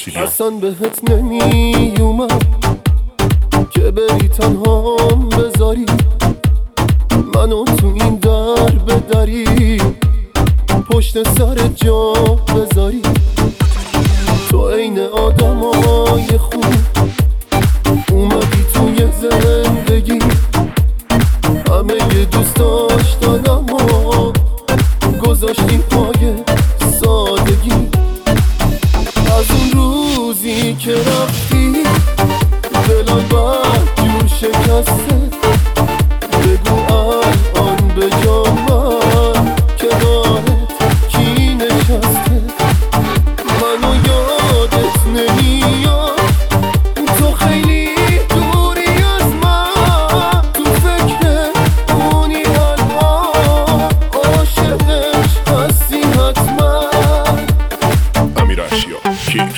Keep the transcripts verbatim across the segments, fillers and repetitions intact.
استودیو. اصلا بهت نمی اومد که بری تنهام بذاری منو تو این در بدری، پشت سر جا بذاری. تو عین آدمای خوب اومدی توی زندگی، همه یه دوست داشتنم و گذاشتی پای سادگی. از اون روزی که رفتی دلم بد جور شکسته، بگو الان به جا من کنارت کی نشسته. منو یادت نمیاد تو خیلی دوری از من، تو فکر اونی الان عاشقش هستی حتما. امیر اشیا کیک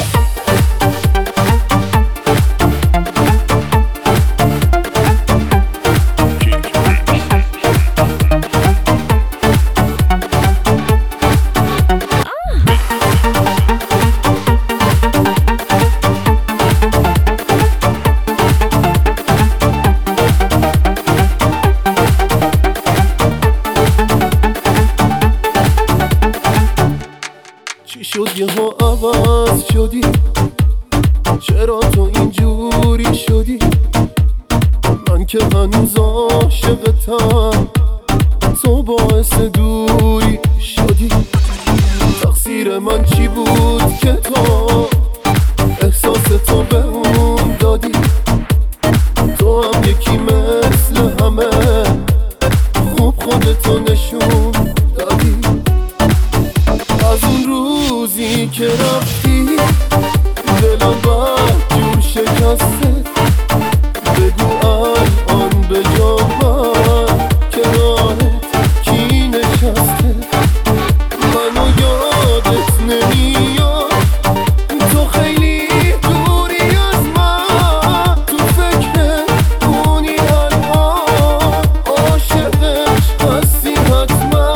چی شد یه ها عوض شدی؟ چرا تو اینجوری شدی؟ من که هنوز عاشقتم، تو باعث دوری شدی. تقصیر من چی بود که تو احساس تو به اون دادی؟ تو هم یکی مثل همه خوب خودتو نشون دادی. از اون روزی که رفتی دلم بد جور شکسته، بگو الان به جا من کنارت کی نشسته. منو یادت نمیاد تو خیلی دوری از من، تو فکر اونی الان عاشقش هستی حتما.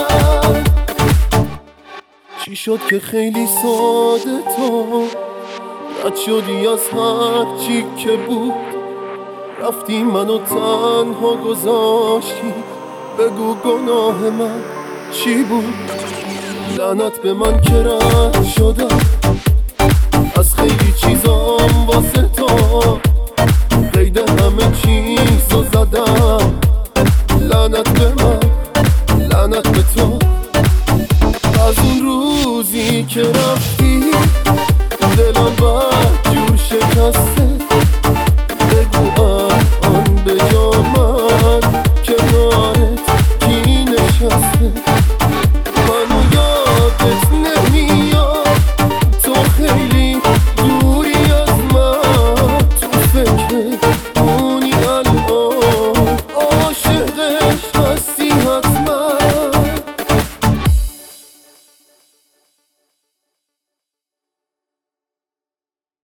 چی شد که خیلی ساده تو رد شدی از هر چی که بود؟ رفتی منو تنها گذاشتی، بگو گناه من چی بود؟ لعنت به من که رد شدم از خیلی چیزام واسه تو، قید همه چیزو زدم. لعنت به من لعنت به تو. از اون روزی که رفتی دلم بد جور شکسته،